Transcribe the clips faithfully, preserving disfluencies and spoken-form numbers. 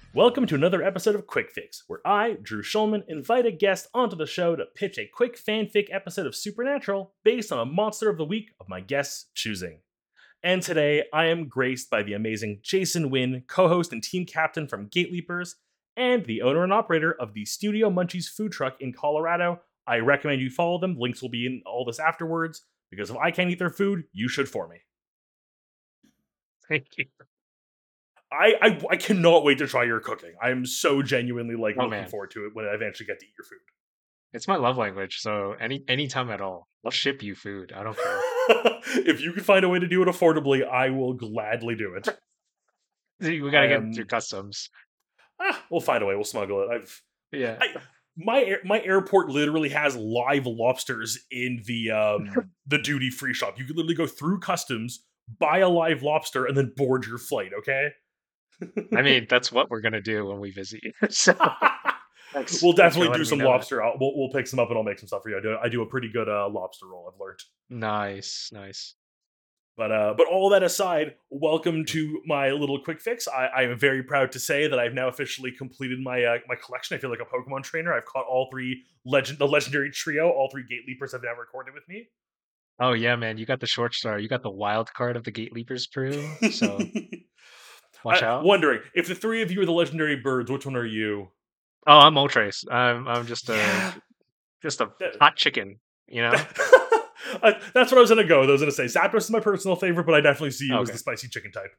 Welcome to another episode of Quick Fix, where I, Drew Schulman, invite a guest onto the show to pitch a quick fanfic episode of Supernatural based on a monster of the week of my guest's choosing. And today, I am graced by the amazing Jason Wynn, co-host and team captain from Gateleapers, and the owner and operator of the Studio Munchies food truck in Colorado. I recommend you follow them. Links will be in all this afterwards, because if I can't eat their food, you should for me. Thank you. I, I I cannot wait to try your cooking. I'm so genuinely like Oh, looking man. forward to it when I eventually get to eat your food. It's my love language, so any anytime at all. I'll ship you food. I don't care. If you can find a way to do it affordably, I will gladly do it. We gotta I get am- through customs. Ah, we'll find a way. We'll smuggle it. I've Yeah. I, my air- my airport literally has live lobsters in the um the duty free shop. You can literally go through customs, buy a live lobster, and then board your flight. Okay. I mean, that's what we're gonna do when we visit you. So thanks- We'll thanks for definitely do letting me some know that. lobster. I'll, we'll, we'll pick some up and I'll make some stuff for you. I do, I do a pretty good uh, lobster roll, I've learned. Nice, nice. But uh, but all that aside, welcome to my little quick fix. I, I am very proud to say that I've now officially completed my uh, my collection. I feel like a Pokemon trainer. I've caught all three legend, the legendary trio. All three Gateleapers have now recorded with me. Oh yeah, man, you got the short star. You got the wild card of the Gateleapers crew. So watch I- out. Wondering if the three of you are the legendary birds, which one are you? Oh, I'm Moltres. I'm I'm just a Yeah. just a That- hot chicken. You know. I, that's what I was gonna go. I was gonna say Zapdos is my personal favorite, but I definitely see you as Okay. the spicy chicken type.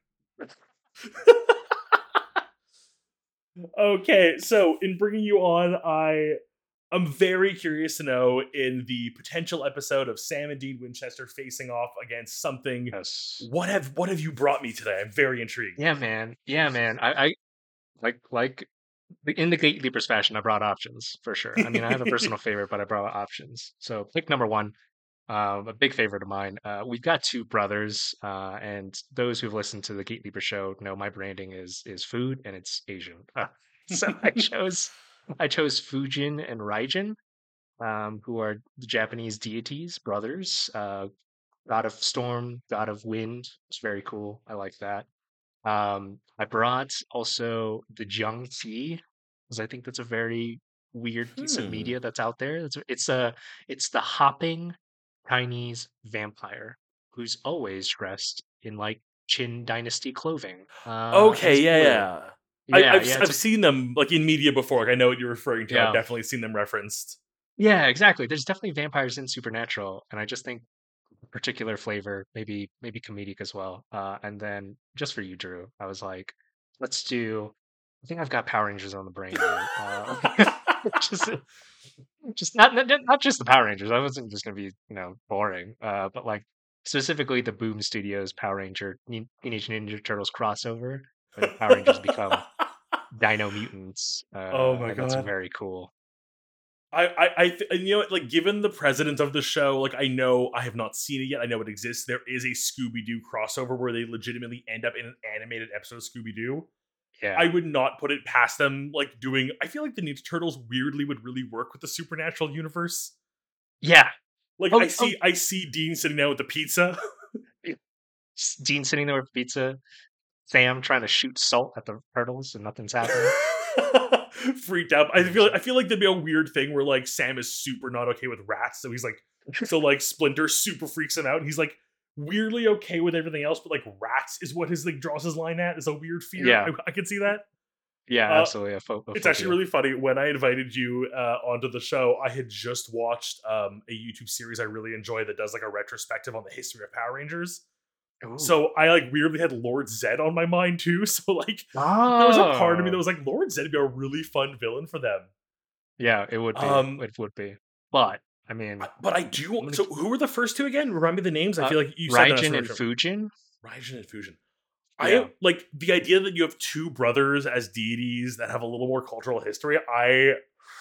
Okay, so in bringing you on, I am very curious to know in the potential episode of Sam and Dean Winchester facing off against something. Yes. What have what have you brought me today? I'm very intrigued. Yeah, man. Yeah, man. I, I like like the- in the Gateleapers fashion. I brought options for sure. I mean, I have a personal favorite, but I brought options. So pick number one, um, a big favorite of mine. Uh, we've got two brothers, uh, and those who've listened to the Gateleaper show know my branding is is food and it's Asian. Uh, so I chose I chose Fujin and Raijin, um, who are the Japanese deities, brothers. Uh, god of storm, god of wind. It's very cool. I like that. Um, I brought also the Jung Tea because I think that's a very weird piece of Hmm. media that's out there. It's it's a it's the hopping Chinese vampire who's always dressed in like Qin Dynasty clothing. Uh, and Okay, it's yeah, blue. yeah. I, Yeah, I've yeah, I've it's a- seen them like in media before. Like I know what you're referring to. I've Yeah. definitely seen them referenced. yeah, exactly. There's definitely vampires in Supernatural, and I just think particular flavor, maybe maybe comedic as well. Uh, and then just for you, Drew, I was like, let's do. I think I've got Power Rangers on the brain. Man. Uh, just, just not, not not just the Power Rangers. I wasn't just gonna be you know boring. Uh, but like specifically the Boom Studios Power Ranger Nin- Teenage Ninja Turtles crossover, where the Power Rangers become Dino Mutants. Uh, Oh my and that's God. very cool. I, I, I th- and you know what? Like, given the president of the show, like, I know I have not seen it yet. I know it exists. There is a Scooby Doo crossover where they legitimately end up in an animated episode of Scooby Doo. Yeah, I would not put it past them, like, doing. I feel like the Ninja Turtles weirdly would really work with the Supernatural universe. yeah. Like, Oh, I see, I see Dean sitting down with the pizza. S- Dean sitting there with pizza, Sam trying to shoot salt at the turtles, and nothing's happening. Freaked out. I feel. I feel like there'd be a weird thing where like Sam is super not okay with rats, so he's like, so like Splinter super freaks him out, and he's like weirdly okay with everything else, but like rats is what his like draws his line at. Is a weird fear. Yeah. I, I can see that. Yeah, Uh, absolutely. A pho- a It's actually phobia. really funny. When I invited you uh, onto the show, I had just watched um, a YouTube series I really enjoy that does like a retrospective on the history of Power Rangers. Ooh. So I like weirdly had Lord Zed on my mind too. So like there was a part of me that Oh. was like, Lord Zed would be a really fun villain for them. Yeah, it would be. Um, it would be. But I mean, I- But I do. gonna So who were the first two again? Remind me the names. I Uh, feel like you said that Raijin and first. Fujin. Raijin and Fusion. Yeah. I like the idea that you have two brothers as deities that have a little more cultural history. I,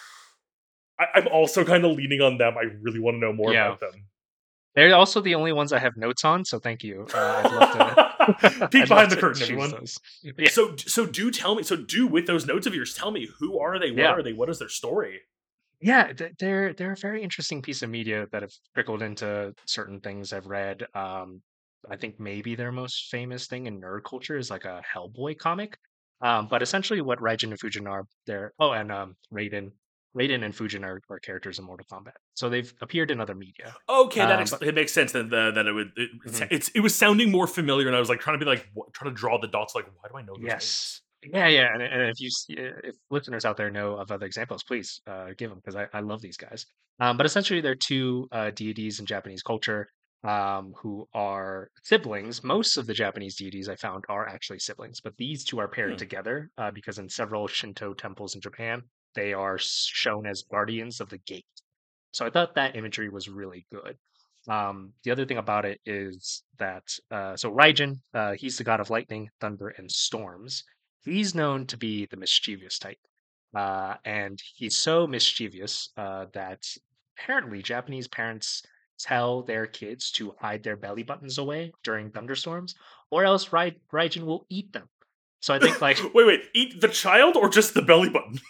I I'm also kind of leaning on them. I really want to know more Yeah. about them. They're also the only ones I have notes on, so thank you. Uh, I'd love to Peek I'd behind love the to curtain, choose everyone. those. Yeah. So so do tell me. So do with those notes of yours, tell me who are they? What Yeah. are they? What is their story? Yeah, th- they're they're a very interesting piece of media that have trickled into certain things I've read. Um, I think maybe their most famous thing in nerd culture is like a Hellboy comic. Um, but essentially, what Raijin and Fujin are, they're oh, and um, Raiden, Raiden and Fujin are, are characters in Mortal Kombat, so they've appeared in other media. Okay, that Um, ex- but it makes sense then the, that it would it, mhm, it's it was sounding more familiar, and I was like trying to be like what, trying to draw the dots. Like, why do I know those names? yes, yeah, yeah, and, and if you s- if listeners out there know of other examples, please uh, give them because I, I love these guys. Um, but essentially, they're two uh, deities in Japanese culture um, who are siblings. Most of the Japanese deities I found are actually siblings, but these two are paired Hmm. together uh, because in several Shinto temples in Japan, they are s- shown as guardians of the gate. So I thought that imagery was really good. Um, the other thing about it is that uh, so Raijin, uh, he's the god of lightning, thunder, and storms. He's known to be the mischievous type, uh, and he's so mischievous uh, that apparently Japanese parents tell their kids to hide their belly buttons away during thunderstorms, or else Rai- Raijin will eat them. So I think like wait, wait, eat the child or just the belly button?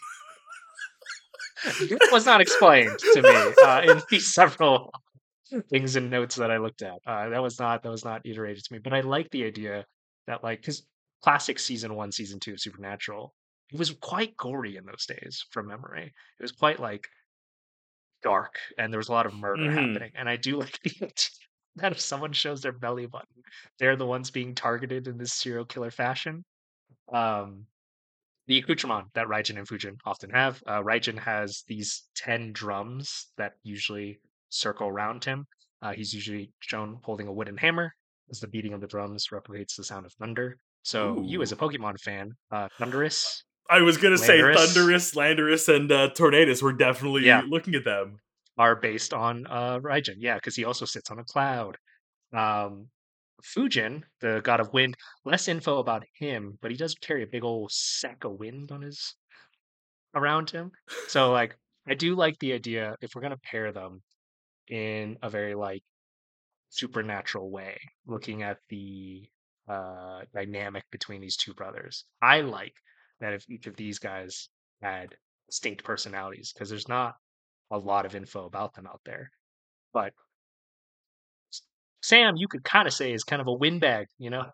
it was not explained to me uh, in these several things and notes that I looked at. Uh, that was not that was not iterated to me, but I like the idea that like because classic season one, season two of Supernatural, it was quite gory in those days from memory. It was quite like dark, and there was a lot of murder Hmm. happening. And I do like the idea that if someone shows their belly button, they're the ones being targeted in this serial killer fashion. Um, the accoutrement that Raijin and Fujin often have. Uh, Raijin has these ten drums that usually circle around him. Uh, he's usually shown holding a wooden hammer, as the beating of the drums replicates the sound of thunder. So, you as Ooh. a Pokemon fan, uh, Thundurus, I was gonna say Landorus, Thunderous, Landorus, and uh, Tornadus. We're definitely yeah, looking at them. are based on uh, Raijin. Yeah, because he also sits on a cloud. Um, Fujin, the god of wind, less info about him, but he does carry a big old sack of wind on his around him. So like I do like the idea if we're gonna pair them in a very like supernatural way, looking at the uh dynamic between these two brothers. I like that if each of these guys had distinct personalities, because there's not a lot of info about them out there. But S- Sam, you could kind of say is kind of a windbag, you know?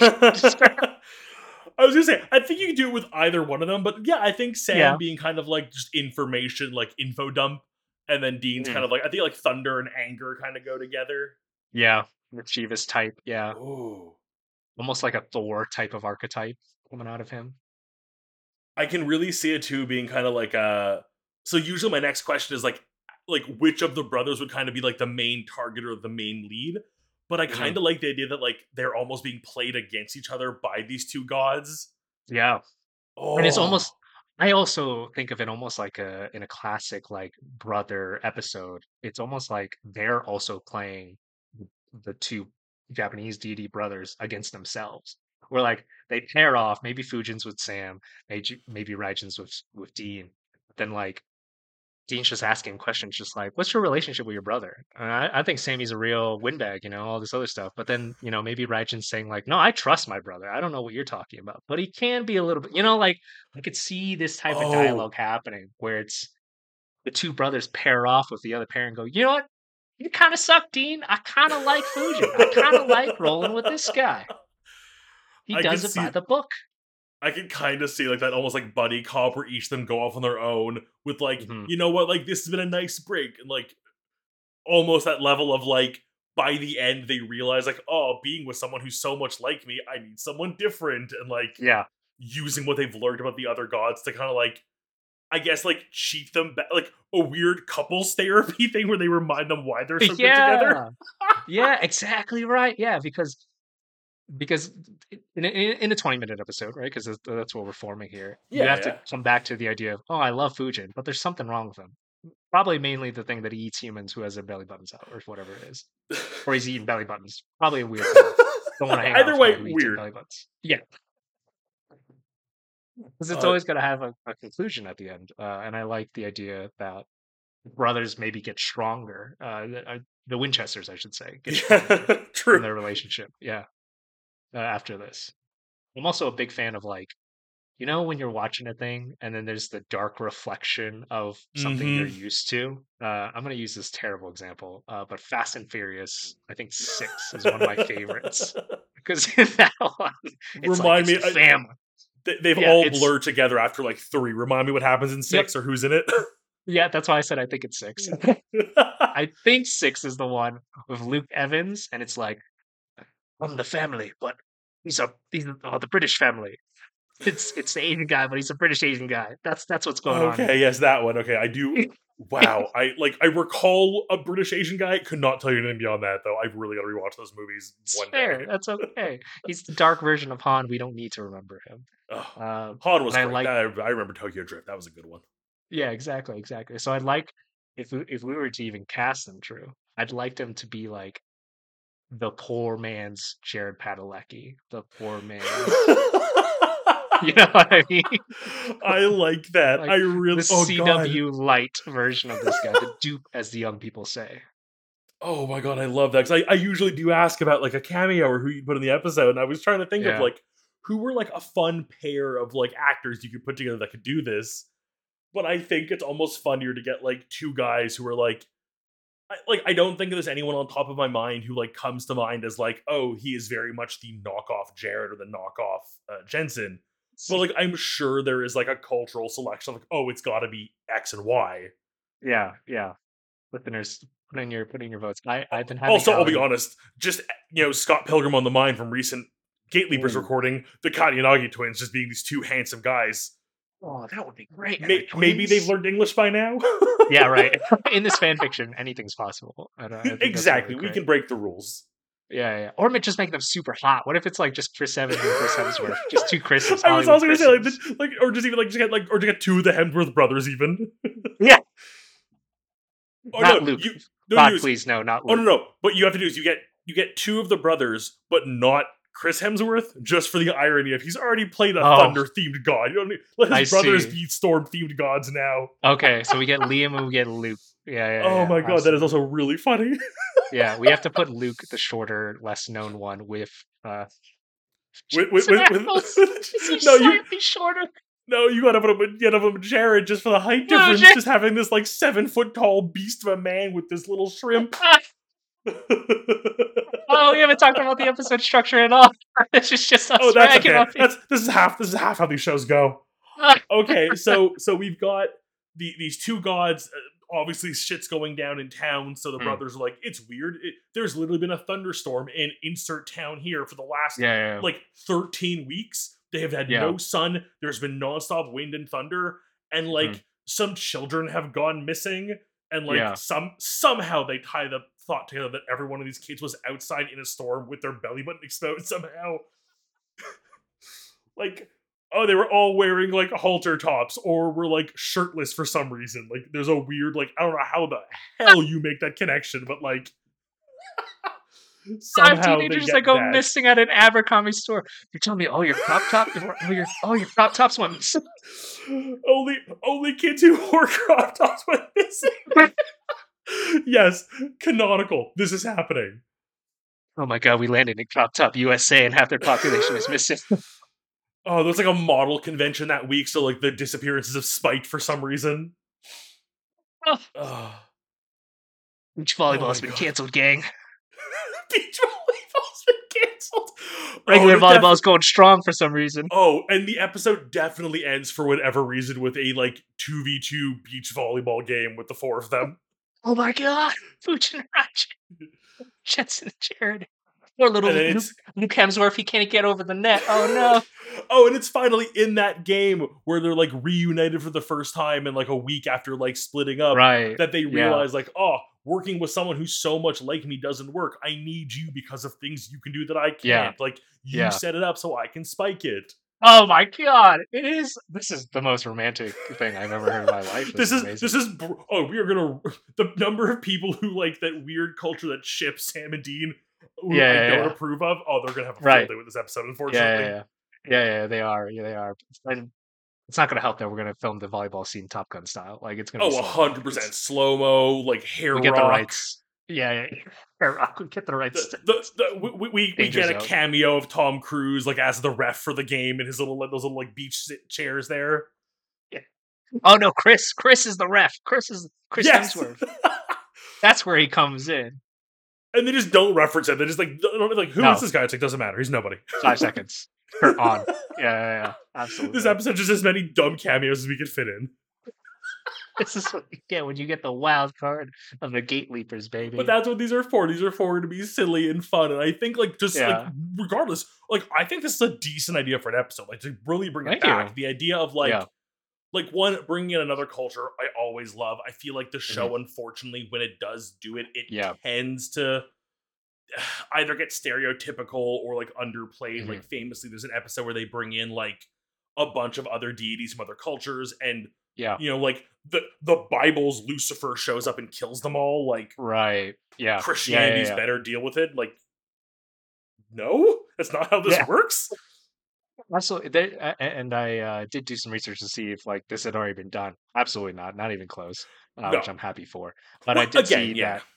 I was gonna say, I think you can do it with either one of them, but yeah, I think Sam Yeah. being kind of like just information, like info dump, and then Dean's Mhm. kind of like I think like thunder and anger kind of go together. Yeah. Mischievous type. Yeah. Ooh. Almost like a Thor type of archetype coming out of him. I can really see it too being kind of like a. So usually my next question is like, like which of the brothers would kind of be like the main target or the main lead. But I Mhm. kind of like the idea that like they're almost being played against each other by these two gods. Yeah. And it's Oh. almost I also think of it almost like a in a classic like brother episode. It's almost like they're also playing the two Japanese deity brothers against themselves. Where like they pair off, maybe Fujin's with Sam, maybe maybe Raijin's with with Dean. But then like Dean's just asking questions, just like, "What's your relationship with your brother?" And I, I think Sammy's a real windbag, you know, all this other stuff. But then, you know, maybe Raijin's saying like, "No, I trust my brother. I don't know what you're talking about," but he can be a little bit, you know, like I could see this type of Oh. dialogue happening where it's the two brothers pair off with the other pair and go, "You know what? You kind of suck, Dean. I kind of like Fujin. I kind of like rolling with this guy. He I could does it by see the book." I can kind of see like that almost like buddy cop where each of them go off on their own with like, Hmm. you know what, like this has been a nice break and like almost that level of like by the end they realize like, oh, being with someone who's so much like me, I need someone different and like Yeah. using what they've learned about the other gods to kind of like I guess like cheat them back like a weird couples therapy thing where they remind them why they're so good together. Yeah. Yeah, exactly right. Yeah, because because in a, in a twenty minute episode, right? Because that's, that's what we're forming here. You Yeah, have to yeah. come back to the idea of, oh, I love Fujin, but there's something wrong with him. Probably mainly the thing that he eats humans who has their belly buttons out, or whatever it is, or he's eating belly buttons. Probably a weird thing. Don't want to hang out with Either someone way, who eats weird. belly buttons. Yeah, because it's Uh, always got to have a, a conclusion at the end. Uh, and I like the idea that brothers maybe get stronger. Uh, the, uh, the Winchesters, I should say, get stronger yeah, in true. their relationship. Yeah, uh, after this. I'm also a big fan of like, you know, when you're watching a thing and then there's the dark reflection of something you're Mm-hmm. used to. Uh, I'm going to use this terrible example, uh, but Fast and Furious, I think six is one of my favorites because in that one, it's like Remind it's me. the I, family. They, they've Yeah, all it's- blurred together after like three. Remind me what happens in six or who's in it. Yeah, that's why I said I think it's six. I think six is the one with Luke Evans, and it's like, I'm the family, but he's a he's oh, the British family. It's it's the Asian guy, but he's a British Asian guy. That's that's what's going on. Okay, yes, that one. Okay, I do. Wow, I like. I recall a British Asian guy. Could not tell you anything beyond that, though. I've really got to rewatch those movies It's one fair. day. That's okay. He's the dark version of Han. We don't need to remember him. Ugh. Um, Han was and I great. like- I, I remember Tokyo Drift. That was a good one. yeah, exactly, exactly. So I'd like if we, if we were to even cast them true, I'd like them to be like the poor man's Jared Padalecki, the poor man. You know what I mean? I like that. Like, I really. The Oh C god. W light version of this guy, the dupe, as the young people say. Oh my god, I love that because I, I usually do ask about like a cameo or who you put in the episode, and I was trying to think Yeah. of like who were like a fun pair of like actors you could put together that could do this. But I think it's almost funnier to get like two guys who are like, I, like I don't think there's anyone on top of my mind who like comes to mind as like, oh, he is very much the knockoff Jared or the knockoff uh, Jensen. But like I'm sure there is like a cultural selection, like oh, it's got to be X and Y. Yeah, yeah. Listeners, put in your put in your votes. I I've been having Also, I'll be Alan- honest, just you know, Scott Pilgrim on the Mind from recent Gate Leapers Ooh. recording, the Katayanagi twins just being these two handsome guys. Oh, that would be great. And May- the maybe twins? they've learned English by now. Yeah, right. In this fan fiction, anything's possible. I don't- I think that's Exactly. really We great. can break the rules. Yeah, yeah. Or ma- just make them super hot. What if it's like just Chris Evans and Chris Hemsworth? Just two Chris's. I was Hollywood also gonna say like, Chris's. the- like, or just even like just get like, or just get two of the Hemsworth brothers even. Yeah. Oh, Not no, Luke. You, no, God, you- please, no, not Oh Luke. no, no. What you have to do is you get you get two of the brothers, but not Chris Hemsworth, just for the irony of he's already played a Oh. thunder themed god. You don't need, let his I brothers see. be storm themed gods now. Okay, so we get Liam and we get Luke. Yeah, yeah. Oh yeah, my god, that is absolutely. also really funny. Yeah, we have to put Luke, the shorter, less known one, with uh. with, with, with, with, Is he no, you slightly shorter? no, you gotta put him with, you gotta put him with Jared just for the height No, difference. Jared- Just having this like seven foot tall beast of a man with this little shrimp. Oh, we haven't talked about the episode structure at all. This is just us Oh, that's ragging okay. on That's this is half. This is half how these shows go. it. Okay, so so we've got the these two gods. Uh, obviously, shit's going down in town. So the Hmm. brothers are like, it's weird. It, there's literally been a thunderstorm in insert town here for the last Yeah, yeah, yeah. like thirteen weeks. They have had Yeah. no sun. There's been nonstop wind and thunder, and like Mhm. some children have gone missing. And like Yeah. some somehow they tie the thought together that every one of these kids was outside in a storm with their belly button exposed somehow. Like, oh, they were all wearing like halter tops or were like shirtless for some reason. Like, there's a weird like I don't know how the hell you make that connection, but like Five somehow they teenagers get that go that. missing at an Abercrombie store. You're telling me, oh, your crop top, oh, your oh, your crop tops went missing. only only kids who wore crop tops went missing. Yes, canonical. This is happening. Oh my god, we landed in crop top U S A and half their population is missing. Oh, there's like a model convention that week, so like the disappearances of Spite for some reason. Oh. Ugh. Beach Oh volleyball my has been God. canceled, gang. Beach volleyball's been cancelled. Regular oh, and it def- volleyball's going strong for some reason. oh, and the episode definitely ends for whatever reason with a like two v two beach volleyball game with the four of them. Oh my god, Fujin Raji. Jetson and Jared. Poor little And Luke, it's- Luke Hemsworth, he can't get over the net. Oh no. Oh, and it's finally in that game where they're like reunited for the first time in like a week after like splitting up. Right. That they Yeah. realize, like, oh, working with someone who's so much like me doesn't work. I need you because of things you can do that I can't. Yeah. Like, you Yeah. set it up so I can spike it. Oh my god. It is this is the most romantic thing I've ever heard in my life. This is amazing. this is br- oh, we are gonna the number of people who like that weird culture that ships Sam and Dean, who Yeah, I yeah, don't yeah. approve of. Oh, they're gonna have a field Right. day with this episode, yeah, unfortunately. yeah, yeah. Yeah, yeah, they are. Yeah, they are. And it's not gonna help that we're gonna film the volleyball scene Top Gun style. Like it's gonna be Oh, slow. a hundred percent slow mo, like hair We get rock. the rights. Yeah, yeah. yeah. Hair Rock, we get the rights. The, the, the, we we, we Danger get a Zone. cameo of Tom Cruise like as the ref for the game and his little those little like beach sit chairs there. Oh no, Chris. Chris is the ref. Chris is Chris Yes! Hemsworth. That's where he comes in. And they just don't reference it. They just like don't, like who is No. this guy? It's like doesn't matter. He's nobody. Five seconds. Turn on. Yeah, yeah, yeah. This Absolutely. episode just as many dumb cameos as we could fit in. This is what you get when you get the wild card of the Gate Leapers, baby. But that's what these are for. These are for to be silly and fun. And I think, like, just like Yeah. regardless, like, I think this is a decent idea for an episode. Like, to really bring it Thank back. you. The idea of like, Yeah. like one bringing in another culture, I always love. I feel like the show, Mhm. unfortunately, when it does do it, it Yeah. tends to either get stereotypical or like underplayed. Mhm. Like, famously, there's an episode where they bring in like a bunch of other deities from other cultures, and Yeah. you know, like the the Bible's Lucifer shows up and kills them all. Like, Right. Yeah. Yeah, Christianity's yeah, yeah. better, deal with it. Like, no, that's not how this Yeah. works. Also, they, a- a- and I uh, did do some research to see if like this had already been done. Absolutely not, not even close, uh, No. which I'm happy for. But Well, I did again, see yeah. that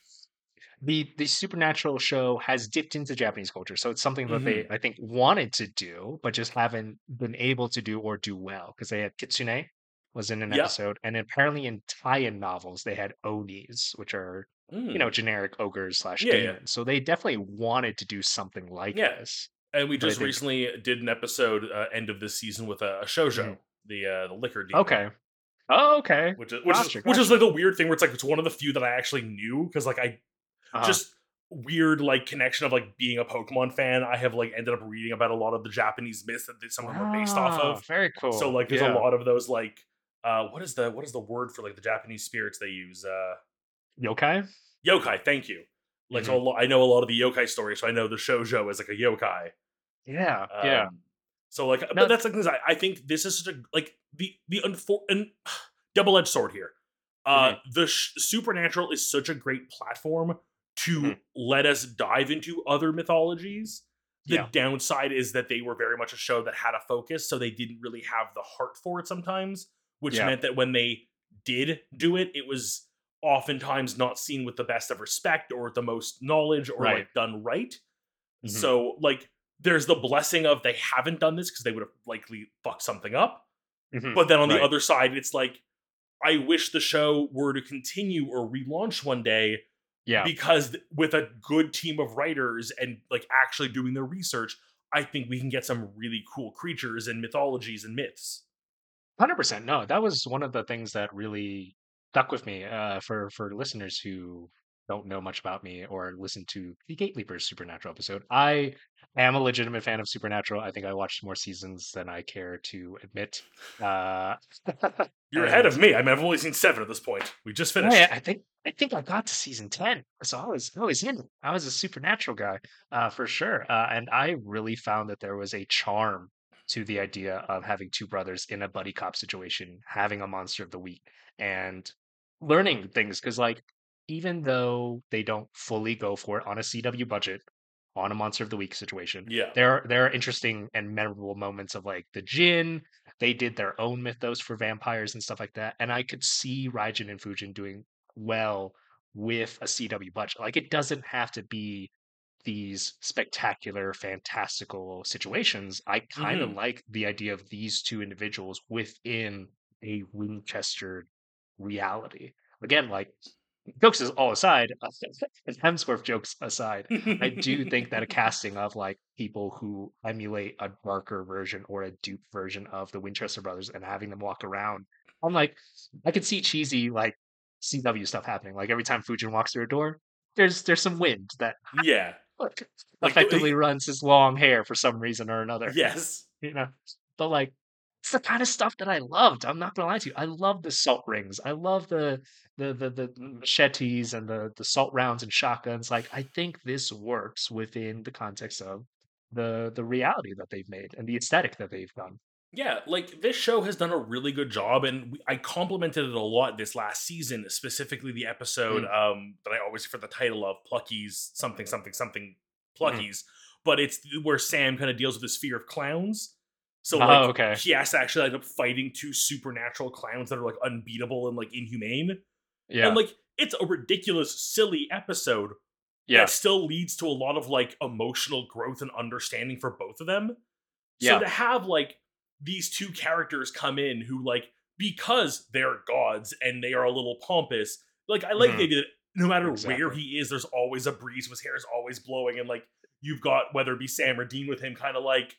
the the Supernatural show has dipped into Japanese culture, so it's something that they Mm-hmm. I think wanted to do, but just haven't been able to do or do well because they had Kitsune was in an Yep. episode, and apparently in tie-in novels they had Onis, which are you know Mm. generic ogres slash Yeah, yeah. demons. So they definitely wanted to do something like Yeah. this. And we But I just think recently did an episode uh, end of this season with a, a shoujo, Mhm. the uh, the liquor demon. Okay. Oh, okay. Which is which Gotcha, is which is gotcha. like a weird thing where it's like it's one of the few that I actually knew because like I Uh-huh. just weird like connection of like being a Pokemon fan. I have like ended up reading about a lot of the Japanese myths that they, some of them are based off Ah, of. very So cool. like there's Yeah. a lot of those like uh what is the what is the word for like the Japanese spirits they use? Uh Yokai? yokai, thank you. Like so a Mhm. lo- I know a lot of the yokai stories, so I know the shoujo is like a yokai. Yeah, yeah. Um so like No, but that's like I, I think this is such a like the the unfor- and double-edged sword here. Uh mhm, the sh- Supernatural is such a great platform to mhm. let us dive into other mythologies. The Yeah, downside is that they were very much a show that had a focus, so they didn't really have the heart for it sometimes, which yeah. meant that when they did do it, it was oftentimes not seen with the best of respect or with the most knowledge or Right. like done right. Mhm. So like there's the blessing of they haven't done this because they would have likely fucked something up. Mhm. But then on the Right. other side, it's like I wish the show were to continue or relaunch one day Yeah. because th- with a good team of writers and like actually doing their research, I think we can get some really cool creatures and mythologies and myths. one hundred percent. No, that was one of the things that really stuck with me, uh, for for listeners who don't know much about me or listen to the Gate Leapers Supernatural episode. I am a legitimate fan of Supernatural. I think I watched more seasons than I care to admit. Uh, You're ahead and of me. I mean, I've only seen seven at this point. We just yeah, finished. I think I think I got to season ten, so I was I was in. it. I was a Supernatural guy, uh, for sure, uh, and I really found that there was a charm to the idea of having two brothers in a buddy cop situation, having a monster of the week, and learning things. Because, like, even though they don't fully go for it on a C W budget, on a monster of the week situation, Yeah. there there are interesting and memorable moments of like the Jin. They did their own mythos for vampires and stuff like that, and I could see Raijin and Fujin doing well with a C W budget. Like it doesn't have to be these spectacular, fantastical situations. I kind of hmm like the idea of these two individuals within a Winchester reality. Again, like jokes is all aside, and Hemsworth jokes aside, I do think that a casting of like people who emulate a darker version or a dupe version of the Winchester brothers and having them walk around, I'm like, I could see cheesy like C W stuff happening. Like every time Fujin walks through a door, there's there's some wind that yeah. Like, effectively the, runs his long hair for some reason or another. yes. You know, but like it's the kind of stuff that I loved. I'm not gonna lie to you. I love the salt rings. I love the the the, the machetes and the the salt rounds and shotguns. Like I think this works within the context of the the reality that they've made and the aesthetic that they've done. Yeah, like this show has done a really good job, and we, I complimented it a lot this last season, specifically the episode Mm, um, that I always for the title of Plucky's something something something mhm. Plucky's, but it's where Sam kind of deals with this fear of clowns. So Oh, like okay. he has to actually end up fighting two supernatural clowns that are like unbeatable and like inhumane, and Yeah. like it's a ridiculous, silly episode that Yeah. still leads to a lot of like emotional growth and understanding for both of them. So Yeah. to have like these two characters come in who like because they're gods and they are a little pompous, like I like the Mhm. idea that no matter where Exactly. he is, there's always a breeze, his hair is always blowing, and like you've got whether it be Sam or Dean with him kind of like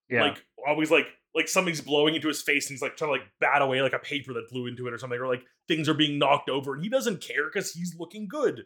Yeah. like always like like something's blowing into his face and he's like trying to like bat away like a paper that blew into it or something, or like things are being knocked over and he doesn't care because he's looking good.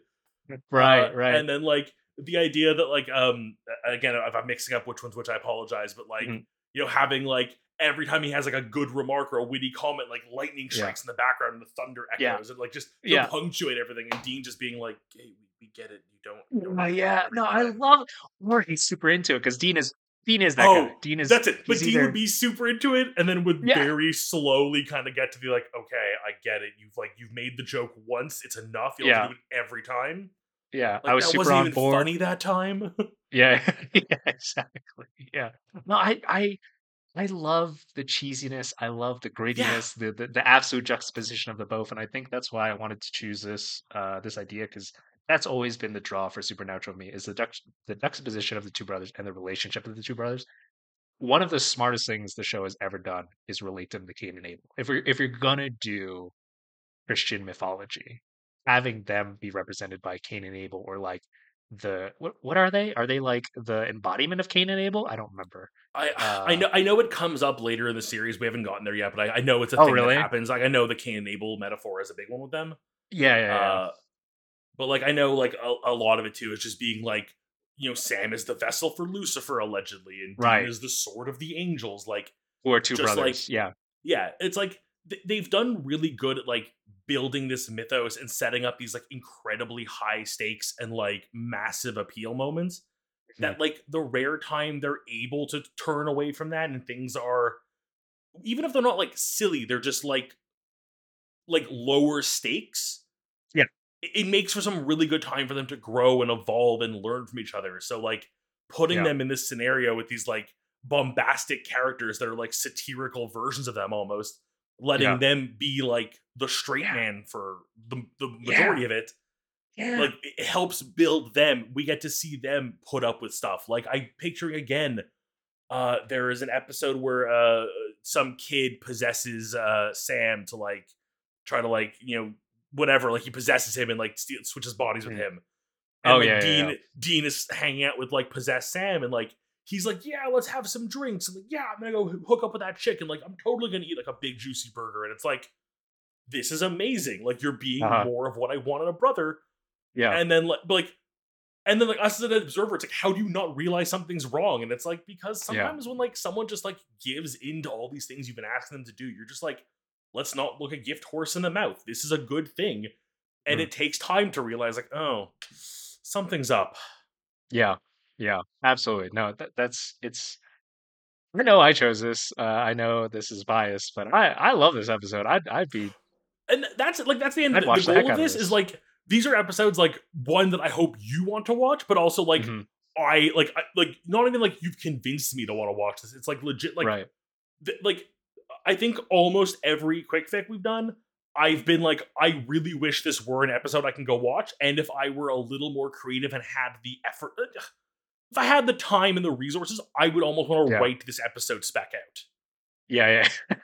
Uh, Right, right. and then like the idea that like um again, if I'm mixing up which ones which, I apologize, but like Mhm. you know having like every time he has like a good remark or a witty comment, like lightning Yeah. strikes in the background and the thunder Yeah. echoes and like just to Yeah. punctuate everything, and Dean just being like, "Hey, we, we get it. You don't. You don't Oh, have to yeah. every No, I time." love or he's super into it because Dean is Dean is that guy. Oh, Dean is that's it. But he's Dean would either be super into it, and then would yeah, very slowly kind of get to be like, "Okay, I get it. You've like you've made the joke once. It's enough. You don't have yeah, to do it every time. yeah. I Like was that super wasn't on even board. funny that time." Yeah, yeah, exactly. Yeah. No, I I I love the cheesiness. I love the Yeah, grittiness, the, the the absolute juxtaposition of the both, and I think that's why I wanted to choose this uh this idea because that's always been the draw for Supernatural to me is the juxt- the juxtaposition of the two brothers and the relationship of the two brothers. One of the smartest things the show has ever done is relate them to Cain and Abel. If you're if you're gonna do Christian mythology, having them be represented by Cain and Abel, or like the what what are they? Are they like the embodiment of Cain and Abel? I don't remember. I I Uh know I know it comes up later in the series. We haven't gotten there yet, but I, I know it's a oh thing that really? happens. Like I know the Cain and Abel metaphor is a big one with them. Yeah, yeah, yeah. Uh, but like I know like a, a lot of it too is just being like, you know, Sam is the vessel for Lucifer allegedly, and Dean Right. is the sword of the angels. Like Who are two just brothers. like Yeah. yeah, it's like th- they've done really good at like building this mythos and setting up these like incredibly high stakes and like massive appeal moments, Mhm. that like the rare time they're able to turn away from that and things are, even if they're not like silly, they're just like like lower stakes. Yeah. It, it makes for some really good time for them to grow and evolve and learn from each other. So like putting Yeah. them in this scenario with these like bombastic characters that are like satirical versions of them almost, letting Yeah. them be like the straight Yeah. man for the, the Yeah. majority of it, Yeah. like it helps build them. We get to see them put up with stuff. Like I picturing again, uh there is an episode where uh some kid possesses uh Sam to like try to like, you know, whatever, like he possesses him and like steal, switches bodies with Mhm. him. And Oh like yeah, yeah, yeah. Dean Dean is hanging out with like possessed Sam, and like he's like, "Yeah, let's have some drinks." And like, "Yeah, I'm gonna go hook up with that chick, and like I'm totally gonna eat like a big juicy burger." And it's like, this is amazing. Like you're being Uh-huh. more of what I want in a brother. Yeah. And then like but, like and then like us as an observer, it's like, how do you not realize something's wrong? And it's like, because Yeah. sometimes when like someone just like gives into all these things you've been asking them to do, you're just like, let's not look a gift horse in the mouth. This is a good thing. And Mhm. it takes time to realize like, oh, something's up. Yeah. Yeah. Absolutely. No, that, that's it's I know I chose this. Uh, I know this is biased, but I I love this episode. I'd I'd be And that's like that's the end. I'd The, the watch the heck goal of out of this is this. like these are episodes like one that I hope you want to watch, but also like Mhm. I like I, like not even like you've convinced me to want to watch this. It's like legit like Right. th- like I think almost every quick fic we've done, I've been like, I really wish this were an episode I can go watch. And if I were a little more creative and had the effort, if I had the time and the resources, I would almost want to Yeah. write this episode spec out. Yeah. Yeah.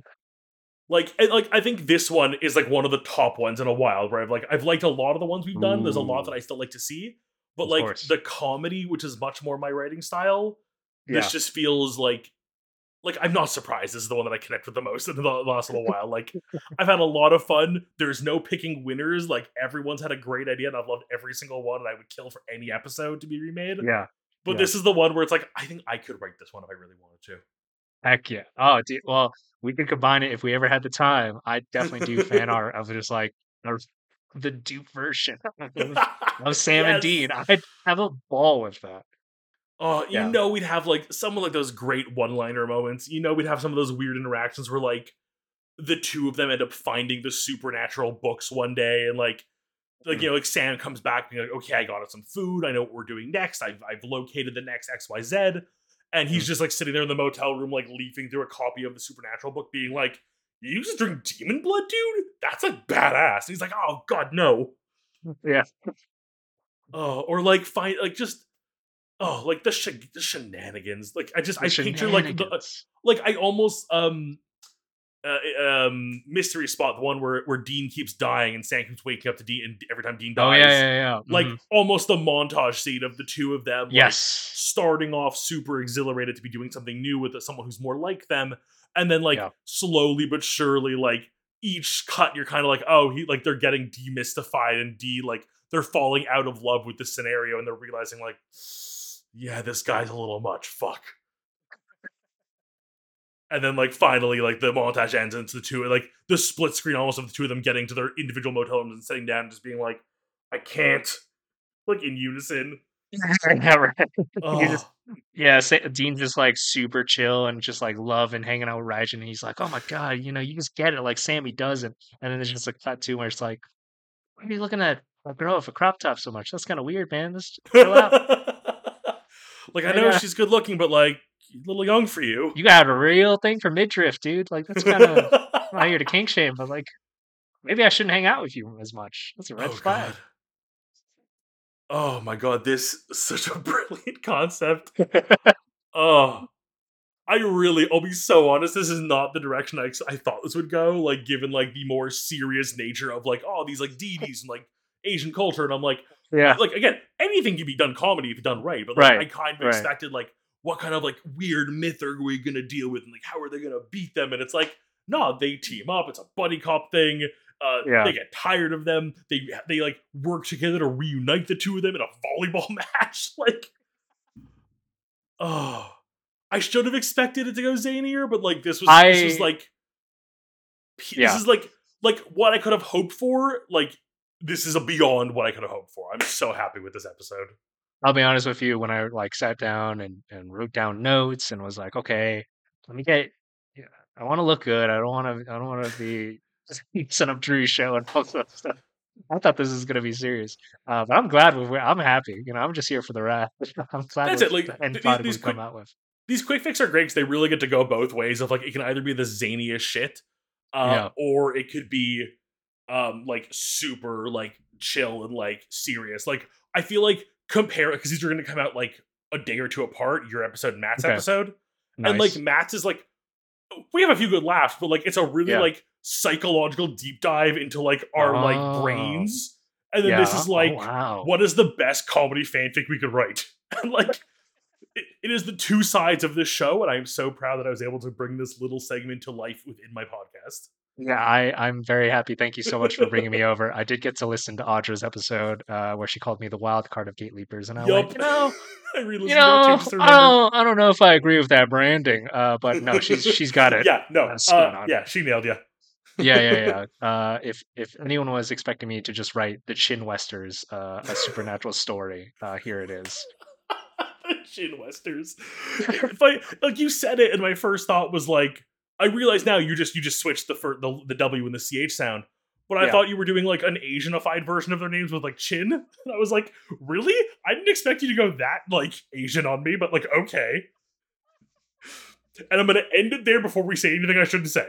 Like, and, like I think this one is like one of the top ones in a while. Where I've like I've liked a lot of the ones we've done. There's a lot that Ooh. I still like to see, but Of like course. the comedy, which is much more my writing style, this Yeah. just feels like like I'm not surprised. This is the one that I connect with the most in the last little while. Like I've had a lot of fun. There's no picking winners. Like everyone's had a great idea, and I've loved every single one. And I would kill for any episode to be remade. Yeah. But Yeah. this is the one where it's like I think I could write this one if I really wanted Heck yeah. Oh, dude, well, we could combine it if we ever had the time. I'd definitely do fan to. art of just like the the dupe version of, of Sam and Yes. Dean. I'd have a ball with that. Oh, you Yeah. know we'd have like some of like those great one-liner moments. You know we'd have some of those weird interactions where like the two of them end up finding the supernatural books one day, and like like you know like Sam comes back being like, okay, I got us some food. I know what we're doing next. I've I've located the next X Y Z, and he's Mhm. just like sitting there in the motel room like leafing through a copy of the supernatural book, being like, "You just drink demon blood, dude? That's like badass." And he's like, "Oh God, no." Yeah. Oh, or like find like just oh like the, sh- the shenanigans. Like I just The I picture like the shenanigans. like I almost um uh, um, mystery spot, the one where where Dean keeps dying and Sam keeps waking up to Dean, and every time Dean Oh dies, yeah, yeah, yeah. like Mhm. almost a montage scene of the two of them, like Yes. starting off super exhilarated to be doing something new with someone who's more like them, and then like Yeah. slowly but surely, like each cut, you're kind of like, oh, he like they're getting demystified and de like they're falling out of love with the scenario, and they're realizing like, yeah, this guy's a little much. Fuck. And then like finally, like the montage ends and it's the two, like the split screen almost of the two of them getting to their individual motel rooms and sitting down and just being like, I can't, like in unison. Yeah, right. You just Oh, yeah, Sa Dean's just, like, super chill and just, like, loving hanging out with Raijin, and he's like, "Oh my god, you know, you just get it like Sammy doesn't." And then there's just a cut to where it's like, "Why are you looking at a girl with a crop top so much? That's kinda weird, man. Just chill out. like I I know got she's good looking, but like a little young for you. you got a real thing for midriff, dude. Like, that's kinda I'm not here to kink shame, but, like, maybe I shouldn't hang out with you as much. That's a red Oh god. flag." Oh my god, this is such a brilliant concept. Oh, I really, I'll be so honest, this is not the direction I, ex- I thought this would go, like, given, like, the more serious nature of, like, oh, these, like, deities and, like, Asian culture, and I'm like, Yeah. like, again, anything can be done comedy if done right, but, like, I Right. kind of Right. expected, like, what kind of, like, weird myth are we gonna deal with, and, like, how are they gonna beat them, and it's like, no, they team up, it's a buddy cop thing, uh, Yeah. they get tired of them, they, they, like, work together to reunite the two of them in a volleyball match, like, oh. I should have expected it to go zanier, but like this was this was I like this yeah. is like like what I could have hoped for. Like this is a beyond what I could have hoped for. I'm so happy with this episode. I'll be honest with you, when I, like, sat down and and wrote down notes and was like, "Okay, let me get yeah, I wanna look good. I don't wanna I don't wanna be set up Drew's show and all that stuff." I thought this was gonna be serious. Uh, but I'm glad with where I'm happy, you know, I'm just here for the ride. I'm glad That's with it. Like the end th- these product these we've come quick out with. these quick fix are great because they really get to go both ways. Of like it can either be the zaniest shit, uh, Yeah. or it could be um like super like chill and like serious. Like I feel like compare because these are going to come out like a day or two apart. Your episode, and Matt's Okay. episode, and like Nice. Matt's is like we have a few good laughs, but like it's a really Yeah. like psychological deep dive into like our like Oh. brains. And then this Yeah. is Oh, like, wow. what is the best comedy fanfic we could write? And like it, it is the two sides of this show, and I'm so proud that I was able to bring this little segment to life within my podcast. Yeah, I I'm very happy. Thank you so much for bringing me over. I did get to listen to Audra's episode, uh, where she called me the wild card of Gate Leapers, and I went, Yup. "You know, I you re-listened to it too know, just to I remember. don't I don't know if I agree with that branding." Uh, but no, she's she's got it. Yeah, no. Uh, Uh spot on. yeah, she nailed you. Yeah, yeah, yeah. Uh, if if anyone was expecting me to just write the Chin Westers, uh, a supernatural story, uh, here it is. Shin Westers. If I like you said it, and my first thought was like, I realize now you just you just switched the fir- the, the W and the C H sound. But I Yeah. thought you were doing like an Asianified version of their names with like Chin. And I was like, really? I didn't expect you to go that like Asian on me, but like okay. And I'm gonna end it there before we say anything I shouldn't say.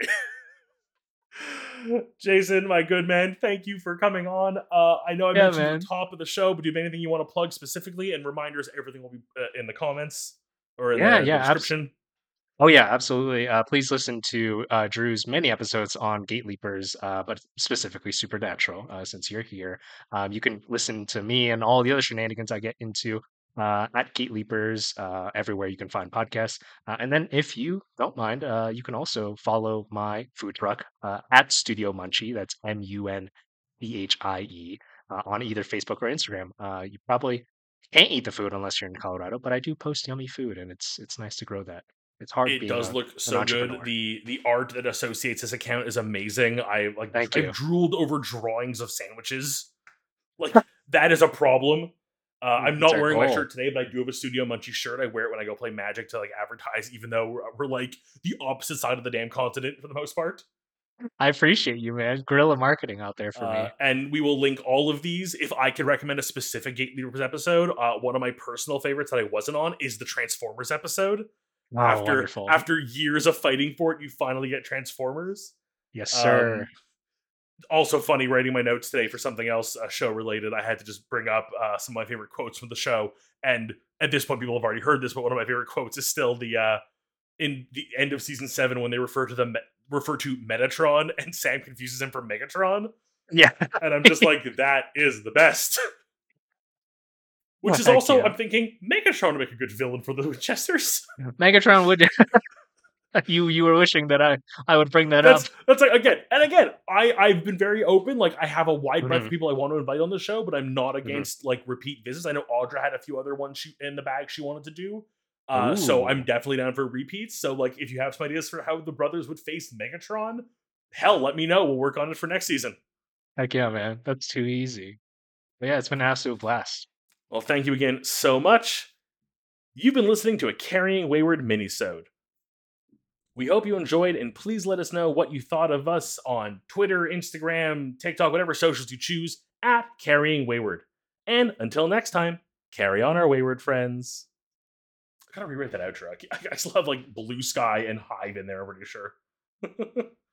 Jason, my good man, thank you for coming on. Uh, I know I Yeah, mentioned man. at the top of the show, but do you have anything you want to plug specifically? And reminders, everything will be uh, in the comments or in Yeah, the, the yeah, abs- description. Oh yeah, absolutely. Uh, please listen to uh, Drew's many episodes on Gate Leapers, uh, but specifically Supernatural. Uh, since you're here, um, you can listen to me and all the other shenanigans I get into uh, at Gate Leapers uh, everywhere you can find podcasts. Uh, and then, if you don't mind, uh, you can also follow my food truck uh, at Studio Munchie. That's M U N C H I E uh, on either Facebook or Instagram. Uh, you probably can't eat the food unless you're in Colorado, but I do post yummy food, and it's it's nice to grow that. It's hard It being does a look an so good. entrepreneur. The the art that associates this account is amazing. I like Thank I've you. drooled over drawings of sandwiches. Like that is a problem. Uh, I'm It's not our wearing my goal. shirt today, but I do have a Studio Munchie shirt. I wear it when I go play Magic to like advertise, even though we're, we're like the opposite side of the damn continent for the most part. I appreciate you, man. Guerrilla marketing out there for Uh, me. and we will link all of these. If I could recommend a specific Gate Leaders episode, uh, one of my personal favorites that I wasn't on is the Transformers episode. Oh, after wonderful. after years of fighting for it, you finally get Transformers. Yes, sir. Um, also funny writing my notes today for something else uh, show related. I had to just bring up uh, some of my favorite quotes from the show, and at this point, people have already heard this, but one of my favorite quotes is still the uh, in the end of season seven when they refer to the me- refer to Metatron and Sam confuses him for Megatron. Yeah. And I'm just like, that is the best. Which Well, is heck also, yeah. I'm thinking, Megatron would make a good villain for the Winchesters. Megatron would. you you were wishing that I I would bring that That's up. that's like again and again. I I've been very open. Like I have a wide breadth Mhm. of people I want to invite on the show, but I'm not Mhm. against like repeat visits. I know Audra had a few other ones she, in the bag she wanted to do. Uh, so I'm Ooh. definitely down for repeats. So like, if you have some ideas for how the brothers would face Megatron, hell, let me know. We'll work on it for next season. Heck yeah, man. That's too easy. But yeah, it's been an absolute blast. Well, thank you again so much. You've been listening to a Carrying Wayward minisode. We hope you enjoyed, and please let us know what you thought of us on Twitter, Instagram, TikTok, whatever socials you choose, at Carrying Wayward. And until next time, carry on our wayward friends. I gotta rewrite that outro. I, I still have like Blue Sky and Hive in there, I'm pretty sure.